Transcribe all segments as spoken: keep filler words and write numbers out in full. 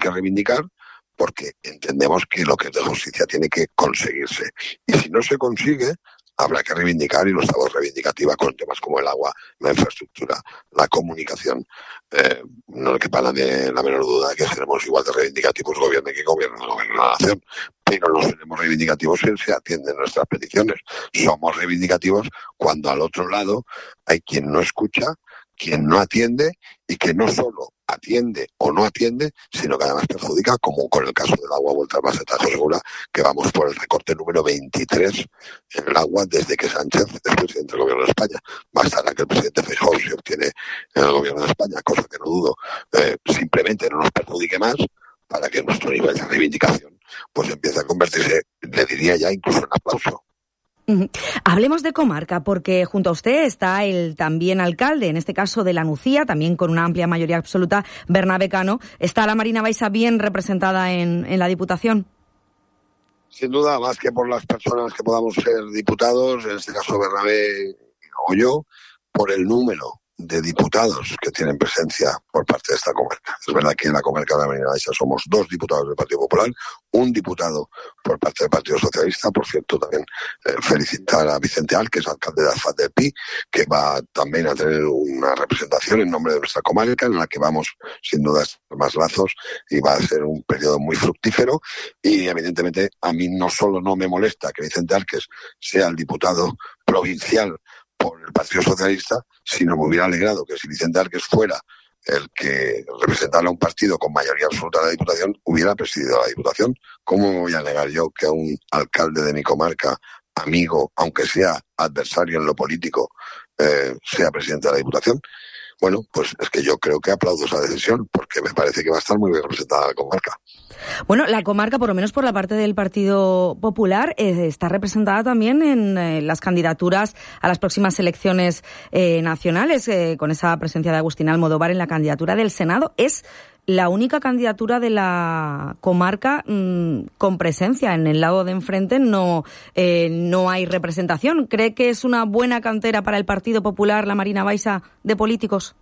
que reivindicar, porque entendemos que lo que es de justicia tiene que conseguirse. Y si no se consigue, habrá que reivindicar, y lo estamos reivindicativa con temas como el agua, la infraestructura, la comunicación. Eh, no le quepa la, de, la menor duda de que seremos igual de reivindicativos gobierne que gobierne el gobierno de la nación, pero no seremos reivindicativos si se atienden nuestras peticiones. Somos reivindicativos cuando al otro lado hay quien no escucha, quien no atiende, y que no solo atiende o no atiende, sino que además perjudica, como con el caso del agua vuelta al Baseta. Te asegura que vamos por el recorte número veintitrés en el agua desde que Sánchez es presidente del gobierno de España. Bastará que el presidente Feijóo se obtiene en el gobierno de España, cosa que no dudo, eh, simplemente no nos perjudique más, para que nuestro nivel de reivindicación pues empiece a convertirse, le diría ya, incluso en aplauso. Hablemos de comarca, porque junto a usted está el también alcalde, en este caso de La Nucía, también con una amplia mayoría absoluta, Bernabé Cano. ¿Está la Marina Baixa bien representada en, en la Diputación? Sin duda, más que por las personas que podamos ser diputados, en este caso Bernabé o yo, por el número de diputados que tienen presencia por parte de esta comarca. Es verdad que en la comarca de la Marina Baixa somos dos diputados del Partido Popular, un diputado por parte del Partido Socialista. Por cierto, también eh, felicitar a Vicente Al, que es alcalde de Alfaz del Pi, que va también a tener una representación en nombre de nuestra comarca, en la que vamos sin duda a estar más lazos, y va a ser un periodo muy fructífero. Y evidentemente a mí no solo no me molesta que Vicente Arques sea el diputado provincial por el Partido Socialista, sino me hubiera alegrado que si Vicente Arques fuera el que representara a un partido con mayoría absoluta de la Diputación, hubiera presidido la Diputación. ¿Cómo me voy a negar yo que a un alcalde de mi comarca, amigo, aunque sea adversario en lo político, eh, sea presidente de la Diputación? Bueno, pues es que yo creo que aplaudo esa decisión, porque me parece que va a estar muy bien representada la comarca. Bueno, la comarca, por lo menos por la parte del Partido Popular, eh, está representada también en eh, las candidaturas a las próximas elecciones eh, nacionales, eh, con esa presencia de Agustín Almodóvar en la candidatura del Senado. Es la única candidatura de la comarca mmm, con presencia. En el lado de enfrente no, eh, no hay representación. ¿Cree que es una buena cantera para el Partido Popular, la Marina Baixa, de políticos?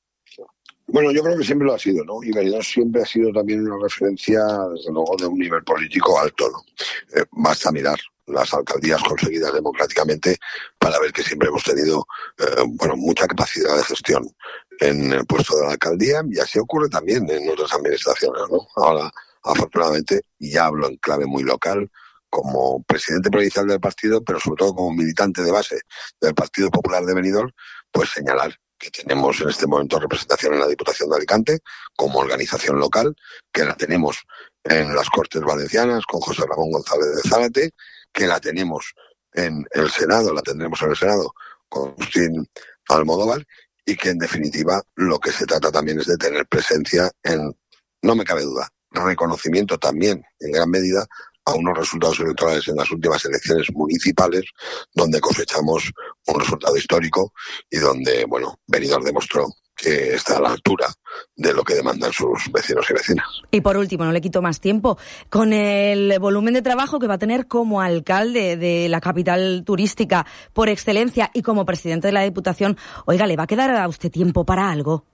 Bueno, yo creo que siempre lo ha sido, ¿no? Y Benidorm siempre ha sido también una referencia, desde luego, de un nivel político alto, ¿no? Eh, basta mirar las alcaldías conseguidas democráticamente para ver que siempre hemos tenido, eh, bueno, mucha capacidad de gestión en el puesto de la alcaldía, y así ocurre también en otras administraciones, ¿no? Ahora, afortunadamente, y ya hablo en clave muy local, como presidente provincial del partido, pero sobre todo como militante de base del Partido Popular de Benidorm, pues señalar que tenemos en este momento representación en la Diputación de Alicante como organización local, que la tenemos en las Cortes Valencianas con José Ramón González de Zárate, que la tenemos en el Senado, la tendremos en el Senado con Agustín Almodóvar, y que en definitiva lo que se trata también es de tener presencia en, no me cabe duda, reconocimiento también en gran medida a unos resultados electorales en las últimas elecciones municipales, donde cosechamos un resultado histórico y donde, bueno, Benidorm demostró que está a la altura de lo que demandan sus vecinos y vecinas. Y por último, no le quito más tiempo, con el volumen de trabajo que va a tener como alcalde de la capital turística por excelencia y como presidente de la Diputación, oiga, ¿le va a quedar a usted tiempo para algo?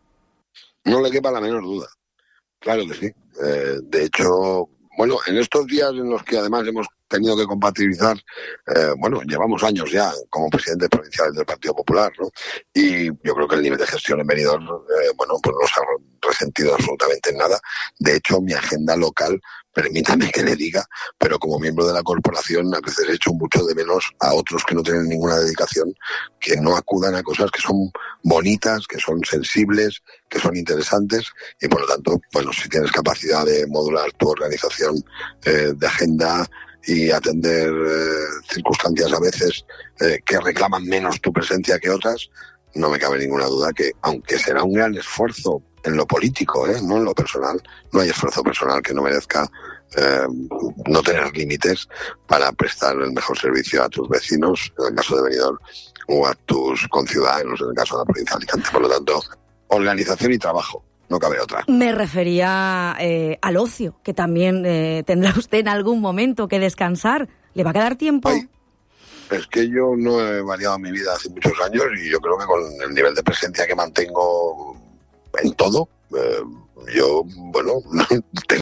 No le quepa la menor duda. Claro que sí. Eh, de hecho, bueno, en estos días en los que además hemos tenido que compatibilizar, eh, bueno, llevamos años ya como presidente provincial del Partido Popular, ¿no? Y yo creo que el nivel de gestión en Benidorm, eh, bueno, pues no se ha resentido absolutamente en nada. De hecho, mi agenda local, permítame que le diga, pero como miembro de la corporación a veces he hecho mucho de menos a otros que no tienen ninguna dedicación, que no acudan a cosas que son bonitas, que son sensibles, que son interesantes, y por lo tanto, bueno, si tienes capacidad de modular tu organización eh, de agenda y atender eh, circunstancias a veces eh, que reclaman menos tu presencia que otras, no me cabe ninguna duda que, aunque será un gran esfuerzo en lo político, ¿eh? no en lo personal, no hay esfuerzo personal que no merezca eh, no tener límites para prestar el mejor servicio a tus vecinos, en el caso de Benidorm, o a tus conciudadanos, en el caso de la provincia de Alicante. Por lo tanto, organización y trabajo. No cabe otra. Me refería eh, al ocio, que también eh, tendrá usted en algún momento que descansar. ¿Le va a quedar tiempo? Ay, es que yo no he variado mi vida hace muchos años, y yo creo que con el nivel de presencia que mantengo en todo, eh, yo, bueno, tengo